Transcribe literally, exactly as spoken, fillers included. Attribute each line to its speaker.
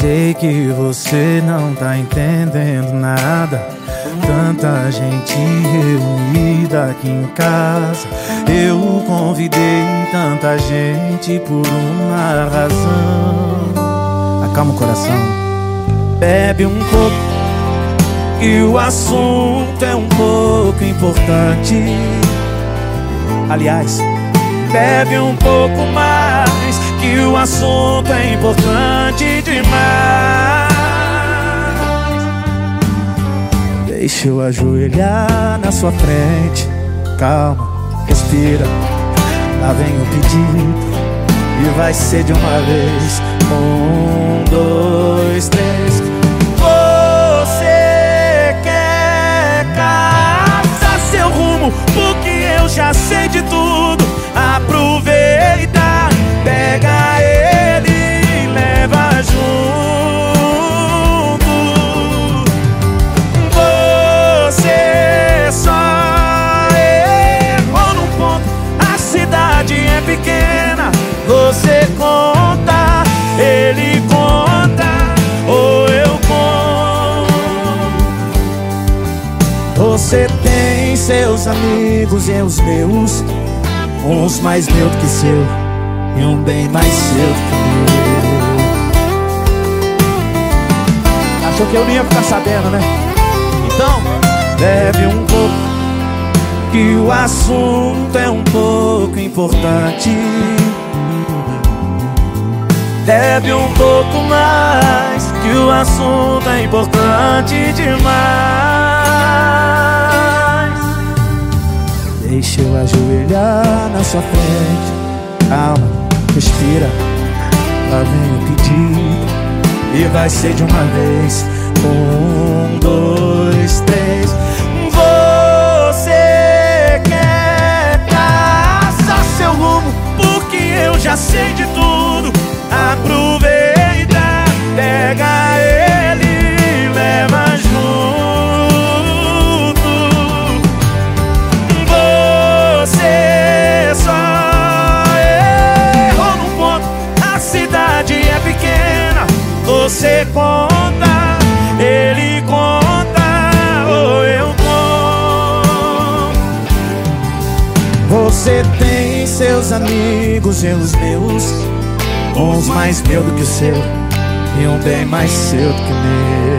Speaker 1: Sei que você não tá entendendo nada. Tanta gente reunida aqui em casa. Eu convidei tanta gente por uma razão. Acalma o coração. Bebe um pouco, que o assunto é um pouco importante. Aliás, bebe um pouco mais, que o assunto é importante demais. Deixa eu ajoelhar na sua frente. Calma, respira. Lá vem o pedido e vai ser de uma vez. Um, dois, três. Você quer caçar seu rumo, porque eu já sei de tudo. Aproveita, pega ele e leva junto. Você só errou num ponto. A cidade é pequena. Você conta, ele conta, ou eu conto. Você tem seus amigos e os meus, uns mais meu do que seu e um bem mais seu do que meu. Achou que eu não ia ficar sabendo, né? Então, bebe um pouco, que o assunto é um pouco importante. Bebe um pouco mais, que o assunto é importante demais. Deixa eu ajoelhar na sua frente. Calma, respira. Lá vem o pedido e vai ser de uma vez. Um, dois, três. Você quer caçar seu rumo, porque eu já sei de tudo. Aproveita, pega ele e leva junto. Você só errou num ponto. A cidade é pequena. Você conta, ele conta, ou eu conto. Você tem seus amigos e os meus, uns mais meu do que o seu e um bem mais seu do que o meu.